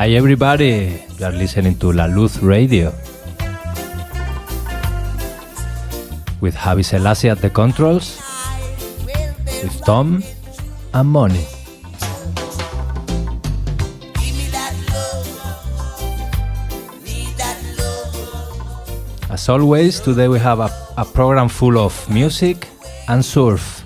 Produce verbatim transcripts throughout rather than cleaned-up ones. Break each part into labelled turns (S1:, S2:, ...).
S1: Hi everybody, you are listening to La Luz Radio with Javi Selassie at the controls, with Tom and Moni. As always, today we have a, a program full of music and surf.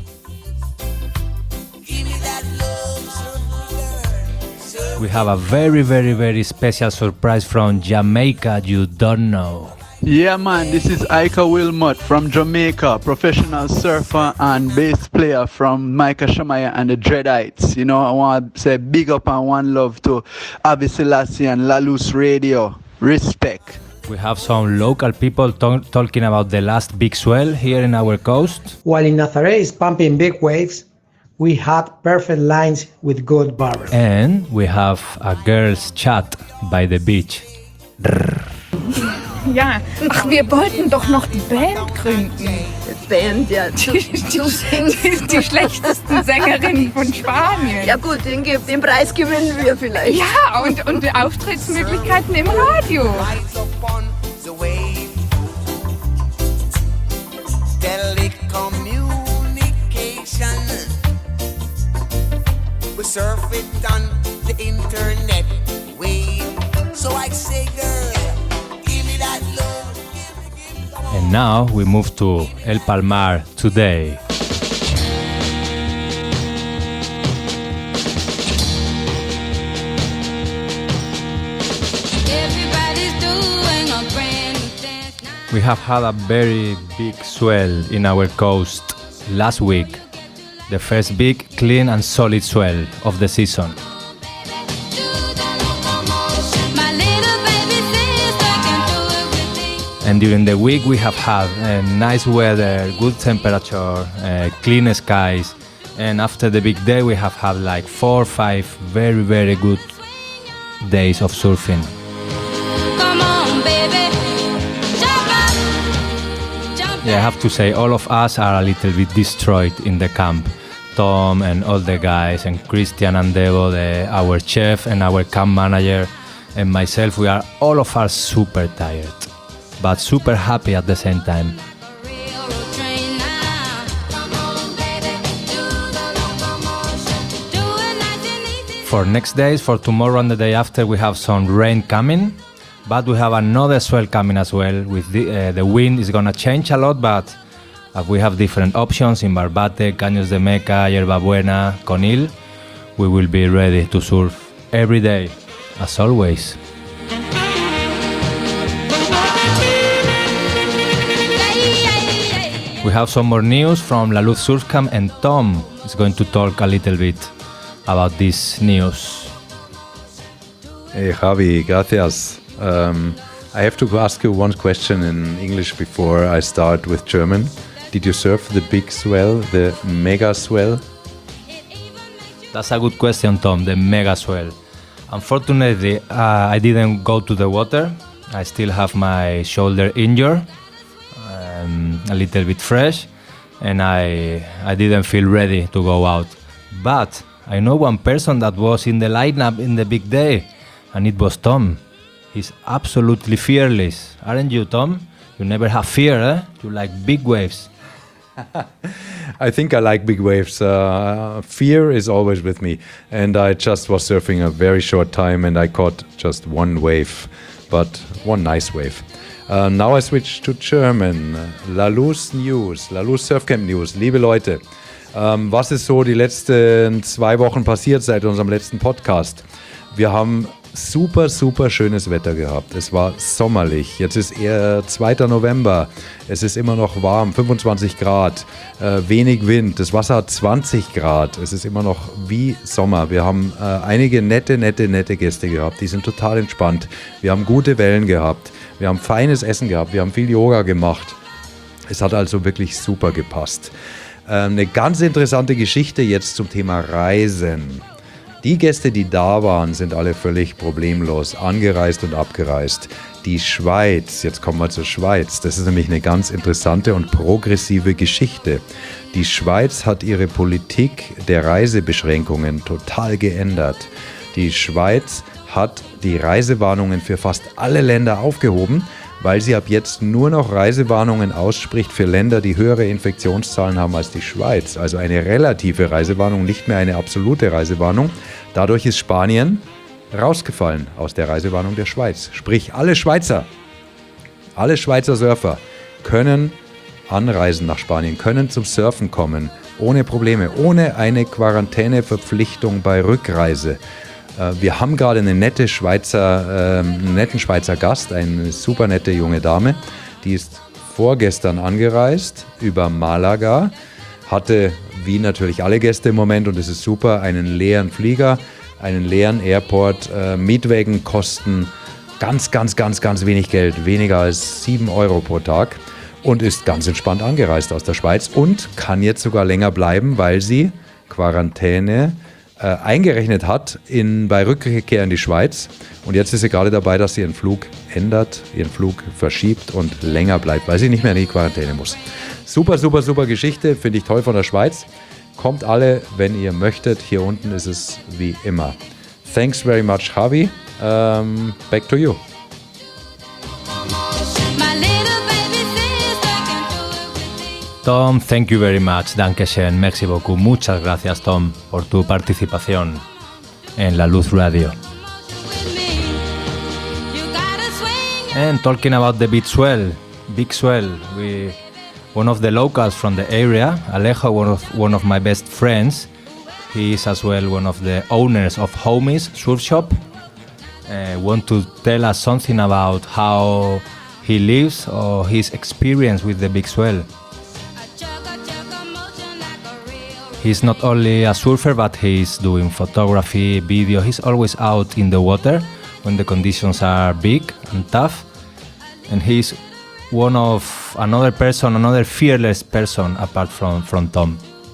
S1: We have a very, very, very special surprise from Jamaica you don't know.
S2: Yeah, man, this is Ika Wilmot from Jamaica, professional surfer and bass player from Micah Shamaya and the Dreadites. You know, I want to say big up and one love to Javi Selassie and La Luz Radio. Respect.
S1: We have some local people to- talking about the last big swell here in our coast.
S3: While in Nazaré is pumping big waves, we had perfect lines with good barbers.
S1: And we have a girls' chat by the beach.
S4: Ja, ach, wir wollten doch noch die Band gründen.
S5: Band, ja.
S4: Die, die, die, die schlechtesten Sängerinnen von Spanien.
S5: Ja gut, den, den Preis gewinnen wir vielleicht.
S4: Ja, und, und die Auftrittsmöglichkeiten im Radio.
S6: We surf it on the internet wave. So I say, girl, give me that love. Give me, give me, come on.
S1: And now we move to El Palmar today. We have had a very big swell in our coast last week. The first big, clean and solid swell of the season. And during the week we have had uh, nice weather, good temperature, uh, clean skies, and after the big day we have had like four or five very, very good days of surfing.
S7: Come on, baby. Jump up. Jump
S1: Yeah, I have to say all of us are a little bit destroyed in the camp. Tom and all the guys, and Christian and Devo, the, our chef and our camp manager, and myself, we are all of us super tired, but super happy at the same time. For next days, for tomorrow and the day after, we have some rain coming, but we have another swell coming as well. With the, uh, the wind is gonna change a lot, but Uh, we have different options in Barbate, Caños de Meca, Yerba Buena, Conil. We will be ready to surf every day, as always. We have some more news from La Luz Surf Camp, and Tom is going to talk a little bit about this news.
S8: Hey Javi, gracias. Um, I have to ask you one question in English before I start with German. Did you surf the big swell, the mega swell?
S1: That's a good question, Tom, the mega swell. Unfortunately, uh, I didn't go to the water. I still have my shoulder injured, um, a little bit fresh, and I, I didn't feel ready to go out. But I know one person that was in the lineup in the big day, and it was Tom. He's absolutely fearless. Aren't you, Tom? You never have fear, eh? You like big waves.
S8: I think I like big waves. Uh, fear is always with me. And I just was surfing a very short time and I caught just one wave, but one nice wave. Uh, now I switch to German. La Luz News, La Luz Surfcamp News. Liebe Leute, ähm, was ist so die letzten zwei Wochen passiert seit unserem letzten Podcast? Wir haben super, super schönes Wetter gehabt. Es war sommerlich. Jetzt ist eher zweiter November. Es ist immer noch warm, fünfundzwanzig Grad, äh, wenig Wind. Das Wasser hat zwanzig Grad. Es ist immer noch wie Sommer. Wir haben äh, einige nette, nette, nette Gäste gehabt. Die sind total entspannt. Wir haben gute Wellen gehabt. Wir haben feines Essen gehabt. Wir haben viel Yoga gemacht. Es hat also wirklich super gepasst. Äh, eine ganz interessante Geschichte jetzt zum Thema Reisen. Die Gäste, die da waren, sind alle völlig problemlos angereist und abgereist. Die Schweiz, jetzt kommen wir zur Schweiz, das ist nämlich eine ganz interessante und progressive Geschichte. Die Schweiz hat ihre Politik der Reisebeschränkungen total geändert. Die Schweiz hat die Reisewarnungen für fast alle Länder aufgehoben, weil sie ab jetzt nur noch Reisewarnungen ausspricht für Länder, die höhere Infektionszahlen haben als die Schweiz. Also eine relative Reisewarnung, nicht mehr eine absolute Reisewarnung. Dadurch ist Spanien rausgefallen aus der Reisewarnung der Schweiz. Sprich, alle Schweizer, alle Schweizer Surfer können anreisen nach Spanien, können zum Surfen kommen, ohne Probleme, ohne eine Quarantäneverpflichtung bei Rückreise. Wir haben gerade eine nette Schweizer, äh, einen netten Schweizer Gast, eine super nette junge Dame, die ist vorgestern angereist über Malaga, hatte, wie natürlich alle Gäste im Moment, und es ist super, einen leeren Flieger, einen leeren Airport, äh, Mietwagen kosten ganz, ganz, ganz, ganz wenig Geld, weniger als sieben Euro pro Tag, und ist ganz entspannt angereist aus der Schweiz und kann jetzt sogar länger bleiben, weil sie Quarantäne Äh, eingerechnet hat in, bei Rückkehr in die Schweiz, und jetzt ist sie gerade dabei, dass sie ihren Flug ändert, ihren Flug verschiebt und länger bleibt, weil sie nicht mehr in die Quarantäne muss. Super, super, super Geschichte, finde ich toll von der Schweiz. Kommt alle, wenn ihr möchtet. Hier unten ist es wie immer. Thanks very much, Javi. Um, back to you.
S1: Tom, thank you very much. Dankeschön. Merci beaucoup. Muchas gracias, Tom, por tu participación en La Luz Radio. And talking about the big swell, big swell, we, one of the locals from the area, Alejo, one of, one of my best friends, he is as well one of the owners of Homies Surf Shop. Uh, want to tell us something about how he lives or his experience with the big swell. He's not only a surfer, but he's doing photography, video. He's always out in the water when the conditions are big and tough. And he's one of another person, another fearless person apart from, from Tom.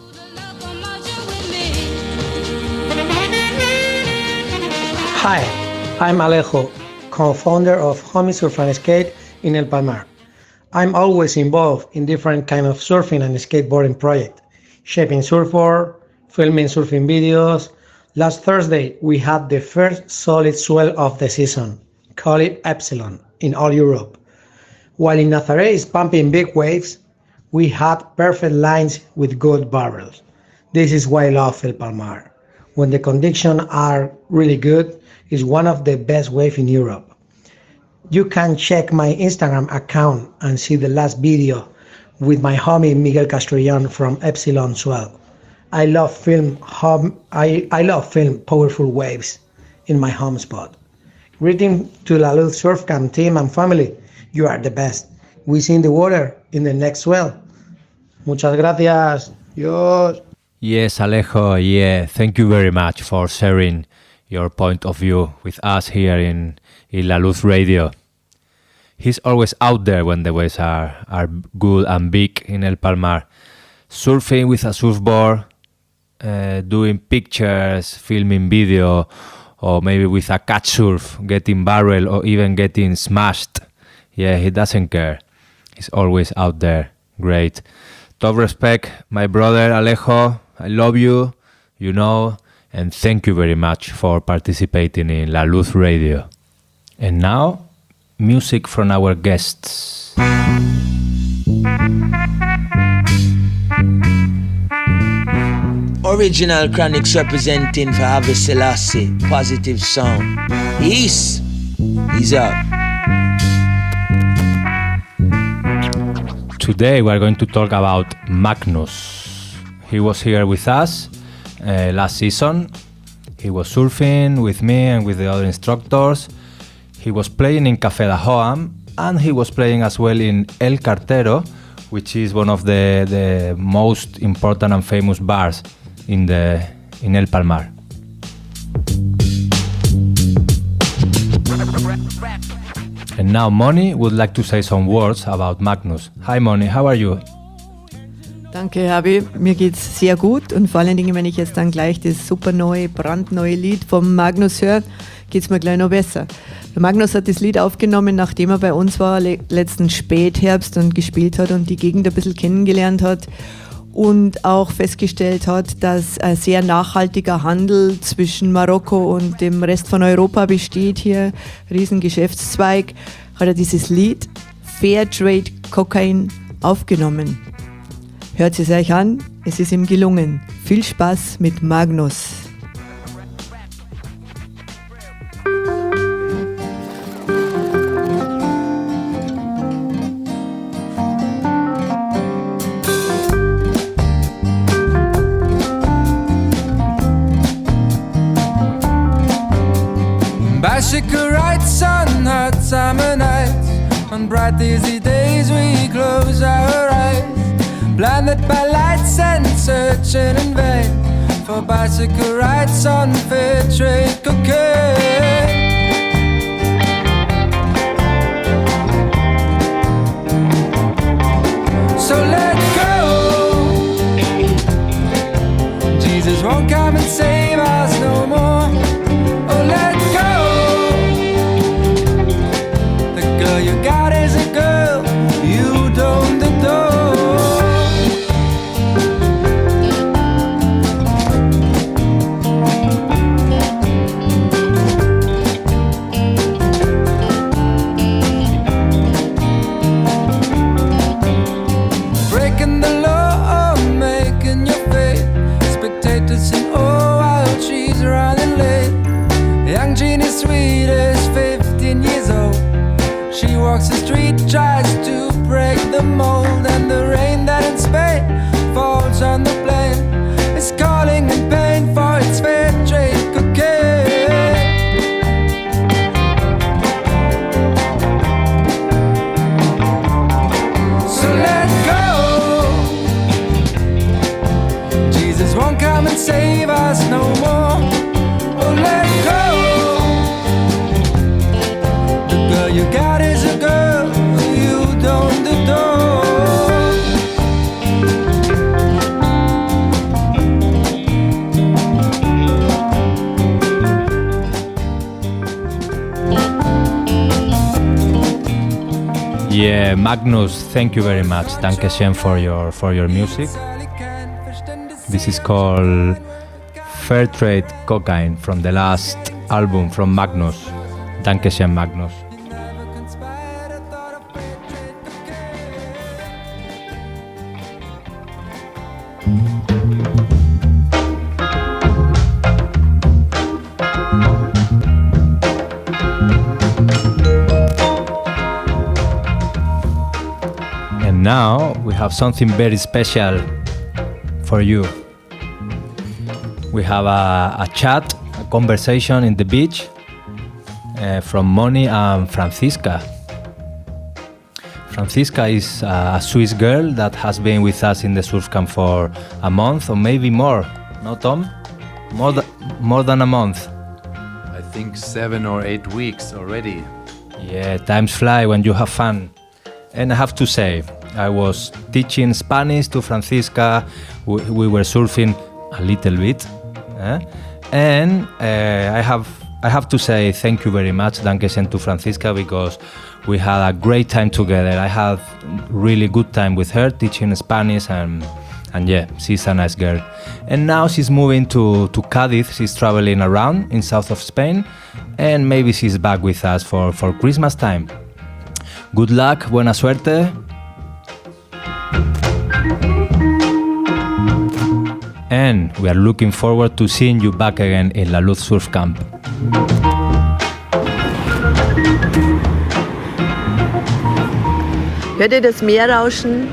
S3: Hi, I'm Alejo, co-founder of Homie Surf and Skate in El Palmar. I'm always involved in different kind of surfing and skateboarding projects. Shaping surfboard, filming surfing videos. Last Thursday, we had the first solid swell of the season, call it Epsilon, in all Europe. While in Nazaré is pumping big waves, we had perfect lines with good barrels. This is why I love El Palmar. When the conditions are really good, it's one of the best waves in Europe. You can check my Instagram account and see the last video with my homie Miguel Castrillon from Epsilon Swell. I love film home, I, I love film powerful waves in my home spot. Greeting to La Luz Surf Camp team and family. You are the best. We see in the water in the next swell. Muchas gracias. Dios.
S1: Yes, Alejo, yeah, thank you very much for sharing your point of view with us here in, in La Luz Radio. He's always out there when the waves are, are good and big in El Palmar, surfing with a surfboard, uh, doing pictures, filming video, or maybe with a catch surf, getting barrel or even getting smashed. Yeah, he doesn't care. He's always out there. Great. Top respect, my brother Alejo. I love you, you know, and thank you very much for participating in La Luz Radio. And now, music from our guests.
S9: Original Chronics representing for Haile Selassie, positive sound. East, he's up.
S1: Today we are going to talk about Magnus. He was here with us uh, last season. He was surfing with me and with the other instructors. He was playing in Café da Hoam, and he was playing as well in El Cartero, which is one of the, the most important and famous bars in the in El Palmar. And now Moni would like to say some words about Magnus. Hi Moni, how are you?
S10: Danke, Javi. Mir geht's sehr gut, und vor allen Dingen, wenn ich jetzt dann gleich das super neue, brandneue Lied vom Magnus höre, geht's mir gleich noch besser. Der Magnus hat das Lied aufgenommen, nachdem er bei uns war, le- letzten Spätherbst und gespielt hat und die Gegend ein bisschen kennengelernt hat. und auch festgestellt hat, dass ein sehr nachhaltiger Handel zwischen Marokko und dem Rest von Europa besteht hier, Riesengeschäftszweig, hat er dieses Lied Fairtrade Kokain aufgenommen. Hört es euch an, es ist ihm gelungen. Viel Spaß mit Magnus.
S11: Bicycle rides on hot summer nights. On bright dizzy days we close our eyes, blinded by lights and searching in vain for bicycle rides on fair trade cocaine. So let go, Jesus won't come and save us no more. Oh, let go, the girl you got is a girl you don't adore. Breaking the law, making your fate. Spectators in awe while she's running late. Young Jean is sweet as fifteen years old. She walks the street, tries to break the mold, and the rain that in Spain falls on the plain is calling in pain for its fair trade cocaine. So let go, Jesus won't come and save us no more. Oh, let go, the girl you got is a girl you don't adore.
S1: Yeah, Magnus, thank you very much. Danke schön for your for your music. This is called Fairtrade Cocaine from the last album from Magnus. Danke schön, Magnus. And now we have something very special for you. We have a, a chat, a conversation in the beach uh, from Moni and Francisca. Francisca is a Swiss girl that has been with us in the surf camp for a month or maybe more. No, Tom? More, th- more than a month.
S8: I think seven or eight weeks already.
S1: Yeah, times fly when you have fun. And I have to say, I was teaching Spanish to Francisca. We, we were surfing a little bit. Eh? And uh, I have I have to say thank you very much, danke schön to Francisca, because we had a great time together. I had really good time with her teaching Spanish, and and yeah, she's a nice girl. And now she's moving to, to Cádiz. She's traveling around in south of Spain, and maybe she's back with us for, for Christmas time. Good luck, buena suerte. And we are looking forward to seeing you back again in La Luz Surf Camp.
S5: Hört ihr das Meer rauschen?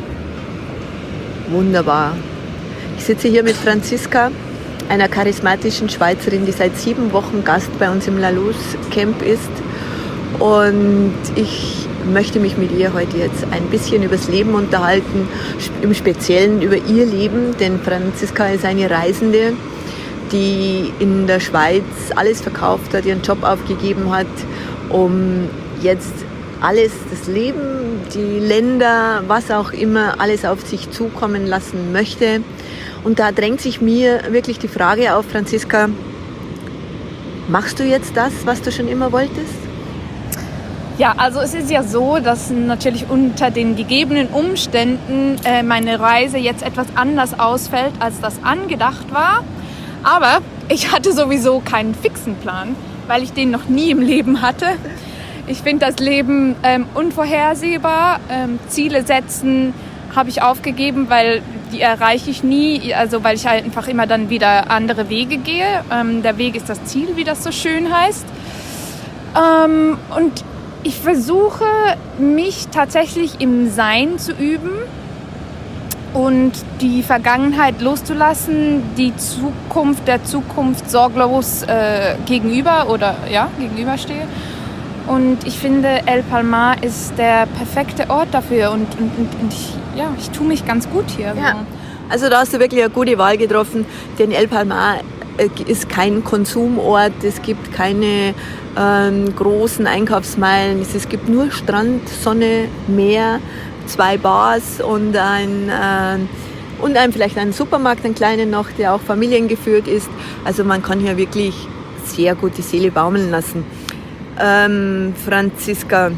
S5: Wunderbar. Ich sitze hier mit Franziska, einer charismatischen Schweizerin, die seit sieben Wochen Gast bei uns im La Luz Camp ist. Und ich möchte mich mit ihr heute jetzt ein bisschen übers Leben unterhalten, im Speziellen über ihr Leben, denn Franziska ist eine Reisende, die in der Schweiz alles verkauft hat, ihren Job aufgegeben hat, um jetzt alles, das Leben, die Länder, was auch immer, alles auf sich zukommen lassen möchte. Und da drängt sich mir wirklich die Frage auf, Franziska, machst du jetzt das, was du schon immer wolltest?
S4: Ja, also es ist ja so, dass natürlich unter den gegebenen Umständen äh, meine Reise jetzt etwas anders ausfällt, als das angedacht war. Aber ich hatte sowieso keinen fixen Plan, weil ich den noch nie im Leben hatte. Ich finde das Leben ähm, unvorhersehbar. Ähm, Ziele setzen habe ich aufgegeben, weil die erreiche ich nie, also weil ich halt einfach immer dann wieder andere Wege gehe. Ähm, der Weg ist das Ziel, wie das so schön heißt. Ähm, und ich versuche, mich tatsächlich im Sein zu üben und die Vergangenheit loszulassen, die Zukunft der Zukunft sorglos äh, gegenüber oder ja, gegenüberstehe. Und ich finde, El Palmar ist der perfekte Ort dafür und, und, und, und ich, ja, ich tue mich ganz gut hier.
S5: Ja. Also da hast du wirklich eine gute Wahl getroffen, denn El Palmar ist kein Konsumort, es gibt keine ähm, großen Einkaufsmeilen, es gibt nur Strand, Sonne, Meer, zwei Bars und ein, äh, und ein, vielleicht einen Supermarkt, einen kleinen noch, der auch familiengeführt ist. Also man kann hier wirklich sehr gut die Seele baumeln lassen. Ähm, Franziska,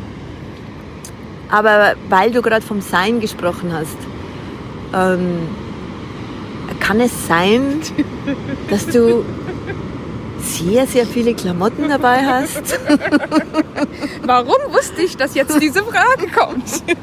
S5: aber weil du gerade vom Sein gesprochen hast, ähm, kann es sein, dass du sehr, sehr viele Klamotten dabei hast?
S4: Warum wusste ich, dass jetzt diese Frage kommt?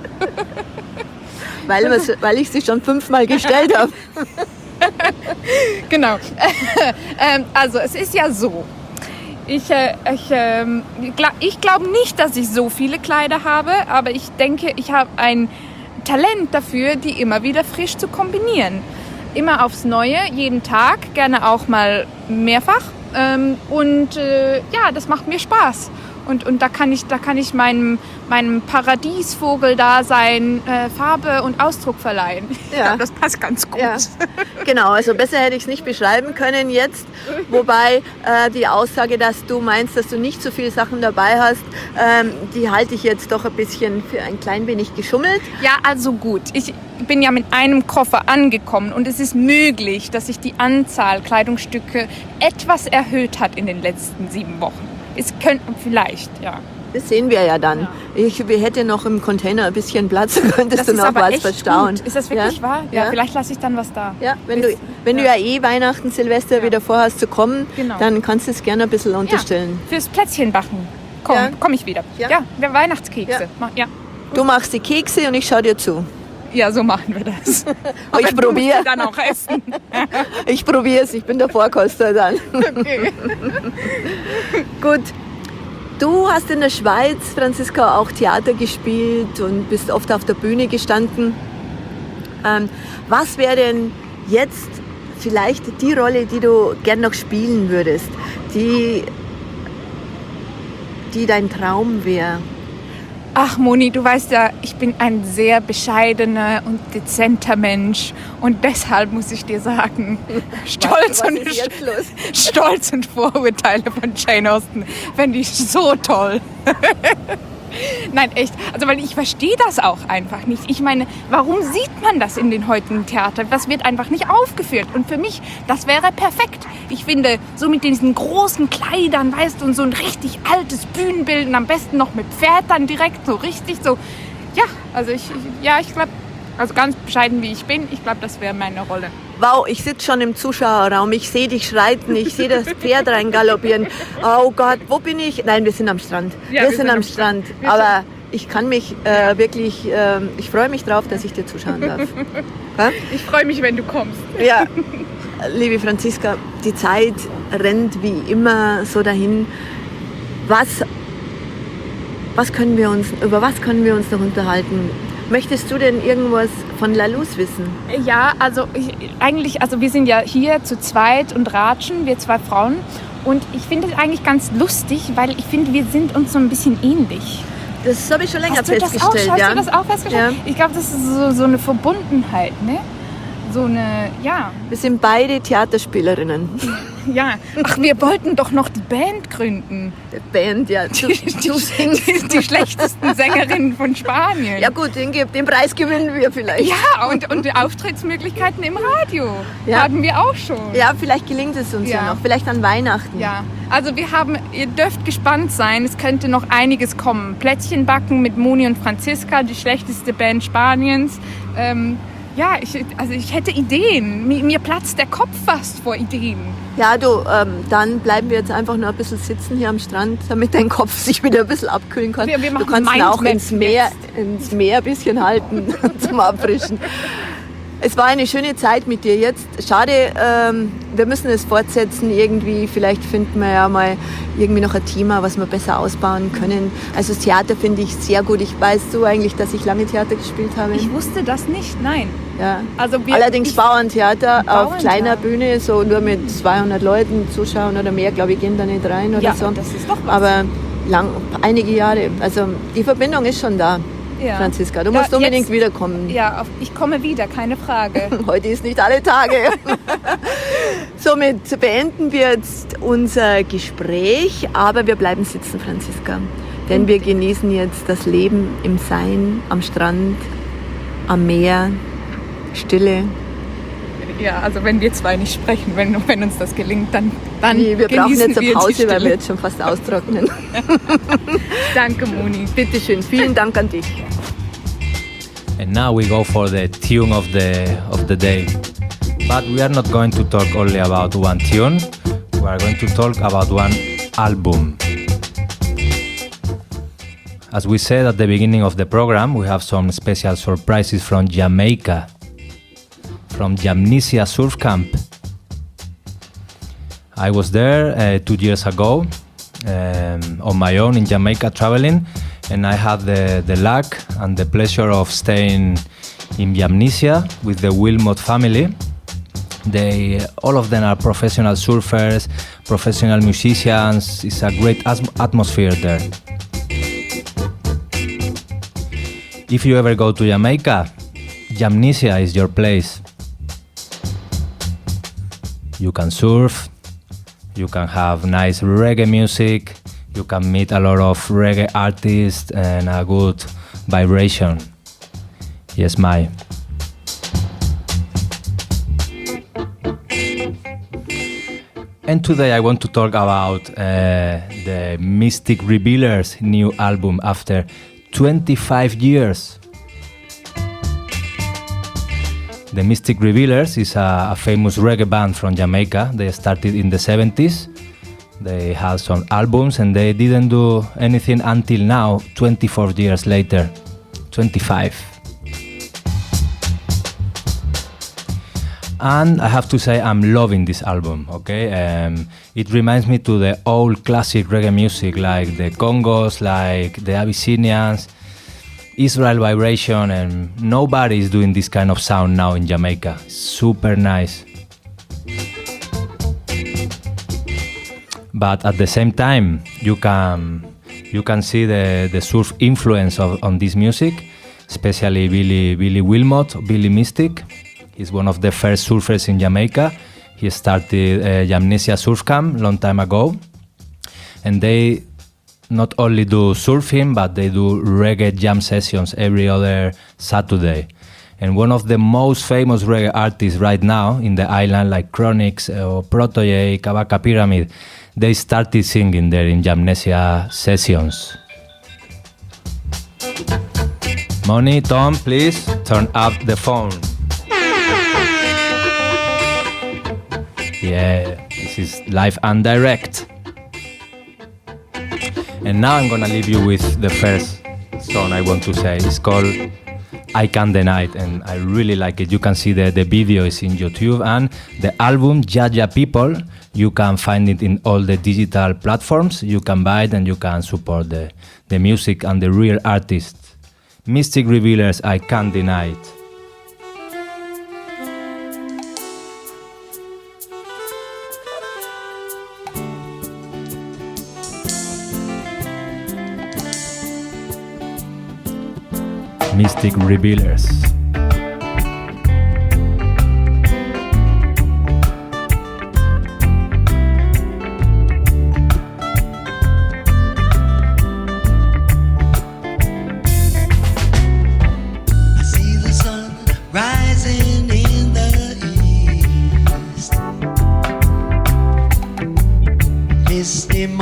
S5: Weil, weil ich sie schon fünfmal gestellt habe.
S4: Genau. ähm, also es ist ja so, ich, äh, ich, äh, ich glaube nicht, dass ich so viele Kleider habe, aber ich denke, ich habe ein Talent dafür, die immer wieder frisch zu kombinieren. Immer aufs Neue, jeden Tag, gerne auch mal mehrfach. Ähm, und äh, ja, das macht mir Spaß. Und, und da kann ich, da kann ich meinem, meinem Paradiesvogel-Dasein äh, Farbe und Ausdruck verleihen.
S5: Ja.
S4: Ich glaube, das passt ganz gut.
S5: Ja. Genau, also besser hätte ich es nicht beschreiben können jetzt. Wobei äh, die Aussage, dass du meinst, dass du nicht so viele Sachen dabei hast, ähm, die halte ich jetzt doch ein bisschen für ein klein wenig geschummelt.
S4: Ja, also gut. Ich bin ja mit einem Koffer angekommen und es ist möglich, dass sich die Anzahl Kleidungsstücke etwas erhöht hat in den letzten sieben Wochen. Es könnte vielleicht, ja.
S5: Das sehen wir ja dann. Ja. Ich hätte noch im Container ein bisschen Platz, könntest
S4: das
S5: du
S4: ist
S5: noch
S4: aber
S5: was
S4: echt
S5: verstauen.
S4: Gut. Ist das wirklich
S5: ja?
S4: wahr? Ja,
S5: ja,
S4: vielleicht lasse ich dann was da.
S5: Ja, wenn, Bis, du, wenn ja. du ja eh Weihnachten, Silvester ja. wieder vorhast zu kommen, genau. dann kannst du es gerne ein bisschen unterstellen.
S4: Ja. Fürs Plätzchenbacken komm, ja. komm ich wieder. Ja, ja Weihnachtskekse. Ja. Ja.
S5: Du machst die Kekse und ich schaue dir zu.
S4: Ja, so machen wir das.
S5: Aber ich probiere.
S4: dann auch essen.
S5: Ich probiere es, ich bin der Vorkoster dann.
S4: Okay.
S5: Gut. Du hast in der Schweiz, Franziska, auch Theater gespielt und bist oft auf der Bühne gestanden. Ähm, was wäre denn jetzt vielleicht die Rolle, die du gern noch spielen würdest, die, die dein Traum wäre?
S4: Ach Moni, du weißt ja, ich bin ein sehr bescheidener und dezenter Mensch und deshalb muss ich dir sagen, Stolz,
S5: was, was
S4: und, Stolz und Vorurteile von Jane Austen fände ich so toll. Nein, echt. Also, weil ich verstehe das auch einfach nicht. Ich meine, warum sieht man das in den heutigen Theatern? Das wird einfach nicht aufgeführt. Und für mich, das wäre perfekt. Ich finde, so mit diesen großen Kleidern, weißt du, und so ein richtig altes Bühnenbild und am besten noch mit Pferd dann direkt so richtig so. Ja, also ich, ich ja, ich glaube, also ganz bescheiden wie ich bin, ich glaube, das wäre meine Rolle.
S5: Wow, ich sitze schon im Zuschauerraum, ich sehe dich schreiten, ich sehe das Pferd reingaloppieren. Oh Gott, wo bin ich? Nein, wir sind am Strand. Ja, wir, wir, sind, sind am Strand. Strand. Aber ich kann mich äh, wirklich, äh, ich freue mich drauf, dass ich dir zuschauen darf. Ja?
S4: Ich freue mich, wenn du kommst.
S5: Ja, liebe Franziska, die Zeit rennt wie immer so dahin. Was, was können wir uns, über was können wir uns noch unterhalten? Möchtest du denn irgendwas von La Luz wissen?
S4: Ja, also ich, eigentlich, also wir sind ja hier zu zweit und ratschen, wir zwei Frauen. Und ich finde es eigentlich ganz lustig, weil ich finde, wir sind uns so ein bisschen ähnlich.
S5: Das habe ich schon länger
S4: hast du
S5: festgestellt.
S4: Das auch, hast
S5: ja?
S4: du das auch festgestellt? Ja. Ich glaube, das ist so, so eine Verbundenheit, ne? So eine, ja.
S5: Wir sind beide Theaterspielerinnen.
S4: ja. Ach, wir wollten doch noch die Band gründen.
S5: Die Band, ja. Du,
S4: Die,
S5: du singst.
S4: die, die schlechtesten Sängerinnen von Spanien.
S5: Ja gut, den, ge- den Preis gewinnen wir vielleicht.
S4: Ja, und, und die Auftrittsmöglichkeiten im Radio
S5: Ja.
S4: haben wir auch schon.
S5: Ja, vielleicht gelingt es uns ja,
S4: Ja.
S5: noch. Vielleicht an Weihnachten.
S4: Ja, also wir haben, ihr dürft gespannt sein, es könnte noch einiges kommen. Plätzchen backen mit Moni und Franziska, die schlechteste Band Spaniens. Ähm, ja, ich, also ich hätte Ideen. Mir, mir platzt der Kopf fast vor Ideen.
S5: Ja, du, ähm, dann bleiben wir jetzt einfach nur ein bisschen sitzen hier am Strand, damit dein Kopf sich wieder ein bisschen abkühlen kann.
S4: Wir- wir
S5: du
S4: machen
S5: kannst ihn auch
S4: Mindmap
S5: ins Meer, ins Meer ein bisschen halten zum Abfrischen. Es war eine schöne Zeit mit dir jetzt. Schade, ähm, wir müssen es fortsetzen irgendwie. Vielleicht finden wir ja mal irgendwie noch ein Thema, was wir besser ausbauen können. Also das Theater finde ich sehr gut. Ich weiß du eigentlich, dass ich lange Theater gespielt habe.
S4: Ich wusste das nicht, nein.
S5: Ja.
S4: Also wir,
S5: Allerdings
S4: ich,
S5: Bauerntheater auf
S4: Bauerntheater.
S5: kleiner Bühne, so nur mit zweihundert Leuten, Zuschauern oder mehr, glaube ich, gehen da nicht rein oder
S4: ja,
S5: so.
S4: das ist doch was.
S5: Aber lang, einige Jahre. Also die Verbindung ist schon da,
S4: Ja.
S5: Franziska. Du
S4: Da-
S5: musst unbedingt
S4: jetzt-
S5: wiederkommen.
S4: Ja, auf, ich komme wieder, keine Frage.
S5: Heute ist nicht alle Tage. Somit beenden wir jetzt unser Gespräch, aber wir bleiben sitzen, Franziska. Denn wir genießen jetzt das Leben im Sein, am Strand, am Meer, Stille.
S4: Ja, also wenn wir zwei nicht sprechen, wenn, wenn uns das gelingt, dann, dann
S5: Nee, wir brauchen
S4: genießen
S5: jetzt eine
S4: wir die
S5: Pause, weil wir
S4: Stille.
S5: jetzt schon fast austrocknen.
S4: Danke, Moni.
S5: Bitteschön, vielen Dank an dich.
S1: And now we go for the tune of the of the day. But we are not going to talk only about one tune. We are going to talk about one album. As we said at the beginning of the program, we have some special surprises from Jamaica, from Jamnesia Surf Camp. I was there uh, two years ago um, on my own in Jamaica traveling, and I had the, the luck and the pleasure of staying in Jamnesia with the Wilmot family. They, all of them are professional surfers, professional musicians. It's a great as- atmosphere there. If you ever go to Jamaica, Jamnesia is your place. You can surf, you can have nice reggae music, you can meet a lot of reggae artists and a good vibration. Yes, my. And today I want to talk about uh, the Mystic Revealers' new album after twenty-five years. The Mystic Revealers is a, a famous reggae band from Jamaica. They started in the seventies. They had some albums and they didn't do anything until now, twenty-four years later. twenty-five. And I have to say I'm loving this album, okay? Um, it reminds me to the old classic reggae music like the Congos, like the Abyssinians, Israel Vibration, and nobody is doing this kind of sound now in Jamaica. Super nice. But at the same time, you can you can see the, the surf influence of, on this music, especially Billy Billy Wilmot, Billy Mystic. He's one of the first surfers in Jamaica. He started uh, Jamnesia Surf Camp long time ago, and they not only do surfing, but they do reggae jam sessions every other Saturday. And one of the most famous reggae artists right now in the island, like Chronix or Protoje, Kabaka Pyramid, they started singing there in Jamnesia sessions. Moni, Tom, please turn up the phone. Yeah, this is live and direct. And now I'm gonna leave you with the first song I want to say. It's called I Can't Deny It, and I really like it. You can see the, the video is in YouTube, and the album Jaja People, you can find it in all the digital platforms. You can buy it and you can support the, the music and the real artists. Mystic Revealers, I Can't Deny It. Mystic Revealers.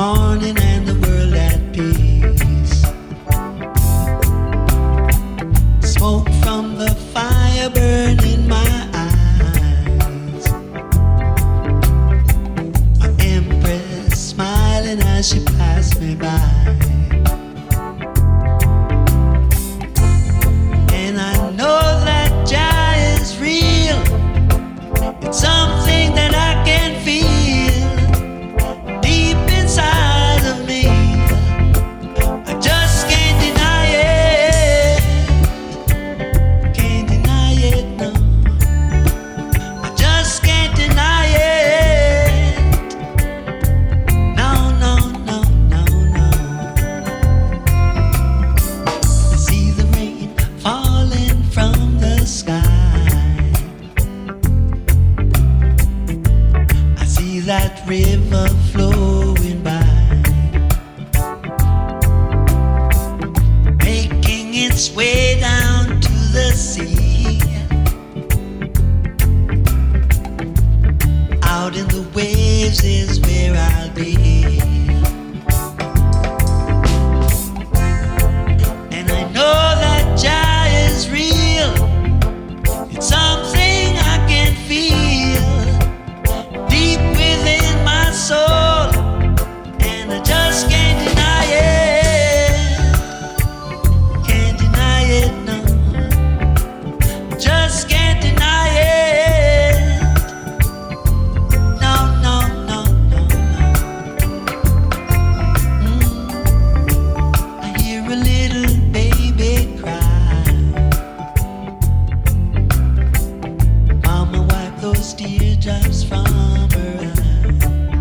S12: morning and the world at peace. Smoke from the fire burning my eyes. My empress smiling as she passed me by. And I know that joy is real. It's something that I can feel deep inside of me. I just can't deny it. Can't deny it, no. I just can't deny it. No, no, no, no, no. I see the rain falling from the sky. I see that river flowing by, making its way down to the sea. Out in the waves is where I'll be. And I know that joy is real. It's something I can feel deep within my soul. And I just can't deny it. Can't deny it, no. Just can't deny it. No, no, no, no, no. Mm. I hear a little baby cry. Mama, wipe those teardrops from her eye.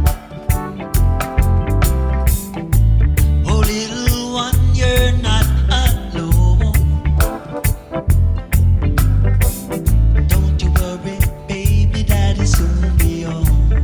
S12: Oh, little one, you're not alone. Don't you worry, baby, daddy soon be home.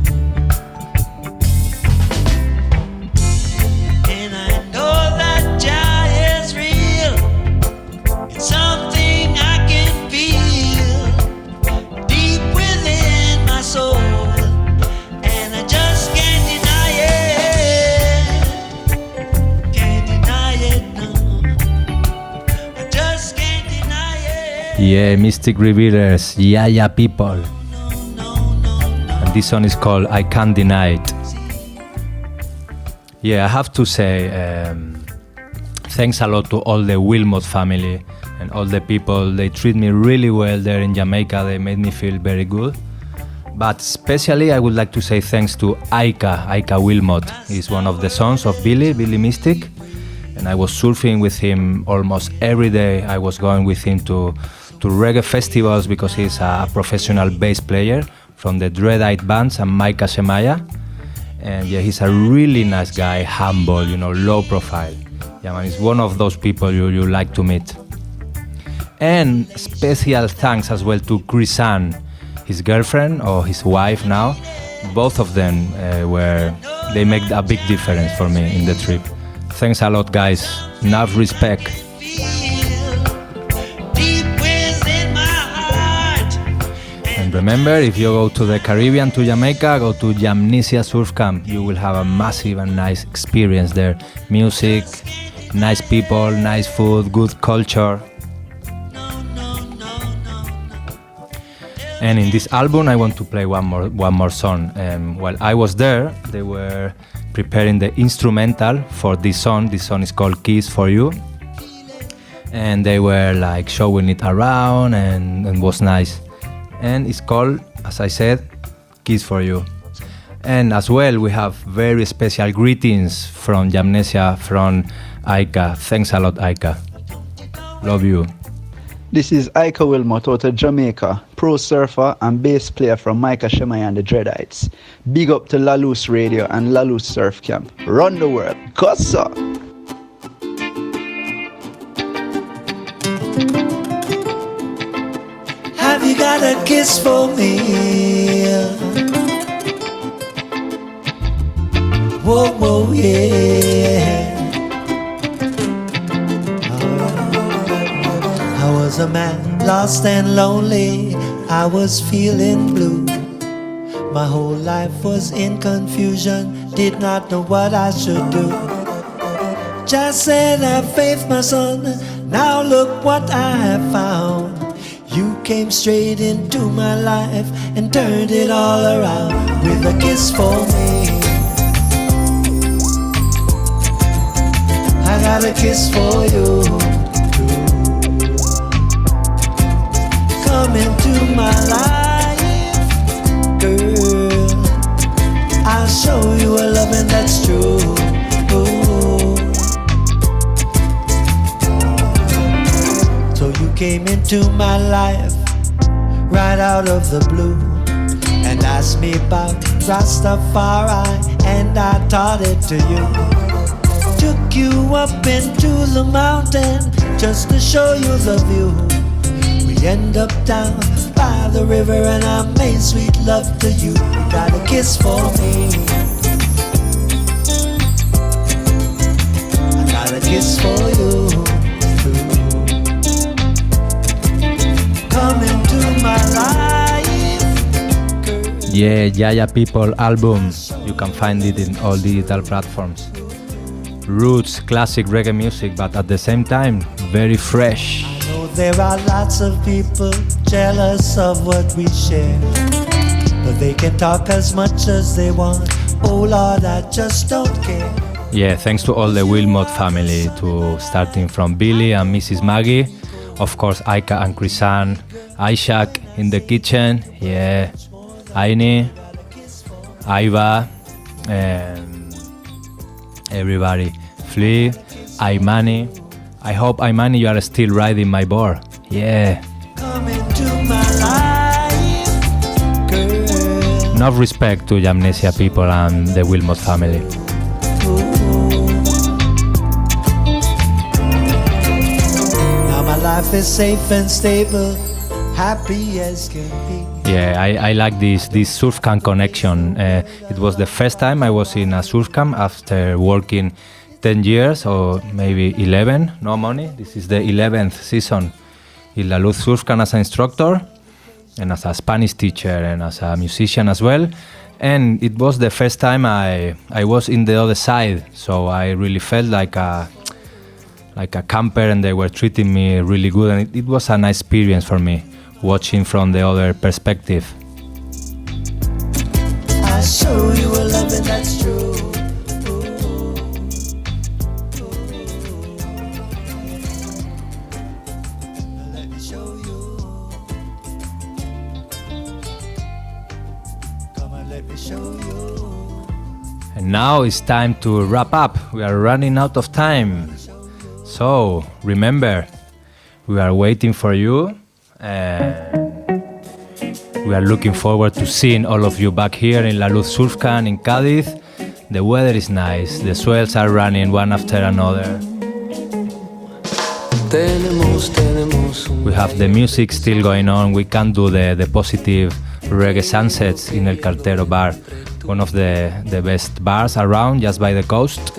S12: And I know that joy is real. It's something I can feel deep within my soul. And I just can't deny it. Can't deny it, no. I just can't deny it.
S1: Yeah, Mystic Revealers, yeah, yeah, people. And this song is called I Can't Deny It. Yeah, I have to say, um, thanks a lot to all the Wilmot family and all the people. They treat me really well there in Jamaica. They made me feel very good. But especially, I would like to say thanks to Aika, Aika Wilmot. He's one of the sons of Billy, Billy Mystic. And I was surfing with him almost every day. I was going with him to, to reggae festivals because he's a professional bass player from the Dreadite bands and Micah Shemaya. And yeah, he's a really nice guy, humble, you know, low profile. Yeah, man, he's one of those people you, you like to meet. And special thanks as well to Chrisanne, his girlfriend or his wife now. Both of them uh, were, they make a big difference for me in the trip. Thanks a lot, guys. Enough respect.
S12: Deep within my heart.
S1: And remember, if you go to the Caribbean, to Jamaica, go to Jamnesia Surf Camp. You will have a massive and nice experience there. Music, nice people, nice food, good culture. And in this album, I want to play one more one more song. Um, while I was there, they were preparing the instrumental for this song. This song is called Kiss for You. And they were like showing it around and, and was nice. And it's called, as I said, Kiss for You. And as well, we have very special greetings from Jamnesia, from Aika. Thanks a lot, Aika. Love you.
S2: This is Aika Wilmot out of Jamaica, pro surfer and bass player from Micah Shemaya and the Dreadites. Big up to La Luz Radio and La Luz Surf Camp. Run the world. Kossa!
S12: Have you got a kiss for me? Whoa, whoa, yeah. I was a man lost and lonely. I was feeling blue. My whole life was in confusion did not know what I should do. Just said, have faith, my son. Now look what I have found. You came straight into my life and turned it all around with a kiss for me. I got a kiss for you. Come into my life, girl. I'll show you a loving that's true. So you came into my life right out of the blue and asked me about Rastafari, and I taught it to you. Took you up into the mountain just to show you the view. We end up down by the river and I made sweet love to you. You got a kiss for me. I got a kiss for you. Come into my life, girl.
S1: Yeah, Yaya People album. You can find it in all digital platforms. Roots, classic reggae music, but at the same time, very fresh.
S12: I know there are lots of people jealous of what we share, but they can talk as much as they want. Oh Lord, I just don't care.
S1: Yeah, thanks to all the Wilmot family, to starting from Billy and Missus Maggie, of course Aika and Chrisanne, Ishak in the kitchen, yeah, Aini, Aiva, um, everybody, Flea, Aimani. I hope Aimani you are still riding my board, yeah.
S12: Come into my life, girl.
S1: Enough respect to Jamnesia people and the Wilmot family.
S12: Now my life is safe and stable, happy as can be.
S1: Yeah, I, I like this this surf camp connection. Uh, it was the first time I was in a surf camp after working ten years or maybe eleven, no money. This is the eleventh season in La Luz Surf Camp as an instructor and as a Spanish teacher and as a musician as well. And it was the first time I I was in the other side, so I really felt like a like a camper, and they were treating me really good, and it, it was a nice experience for me, watching from the other perspective.
S12: I show you a loving that's true. Let me show you. Come on, let me show you.
S1: And now it's time to wrap up. We are running out of time. So remember, we are waiting for you. And we are looking forward to seeing all of you back here in La Luz Surf Camp in Cádiz. The weather is nice, the swells are running one after another. We have the music still going on. We can do the, the positive reggae sunsets in El Cartero bar, one of the, the best bars around just by the coast.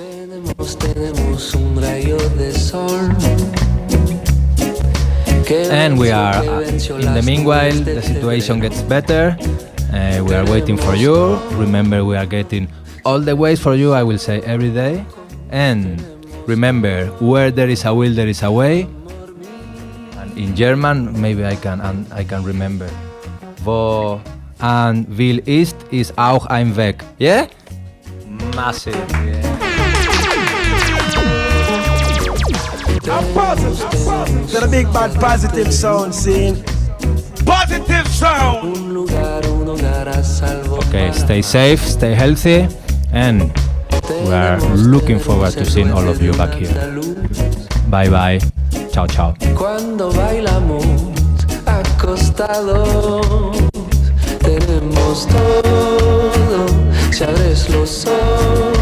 S1: And we are, uh, in the meanwhile, the situation gets better. Uh, we are waiting for you. Remember, we are getting all the ways for you, I will say every day. And remember, where there is a will, there is a way. And in German, maybe I can um, I can remember. Wo ein Will ist, ist auch ein Weg. Yeah? Massive, yeah.
S13: I'm positive, I'm positive. Got a big bad positive sound scene. Positive sound.
S1: Okay, stay safe, stay healthy, and we are looking forward to seeing all of you back here. Bye bye. Ciao, ciao.
S11: Cuando bailamos acostados, tenemos todo. Si abres los ojos.